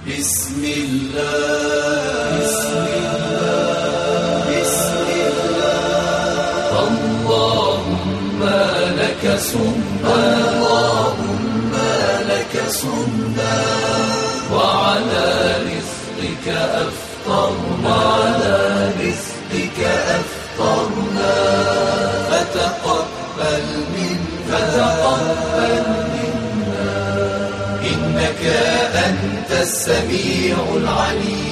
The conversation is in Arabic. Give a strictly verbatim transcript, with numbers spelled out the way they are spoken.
بسم الله بسم الله بسم الله اللهم لك صمنا اللهم لك صمنا وعلى رزقك أفطرنا وعلى رزقك أفطرنا فتقبل منا فتقبل منا إنك أنت السميع العليم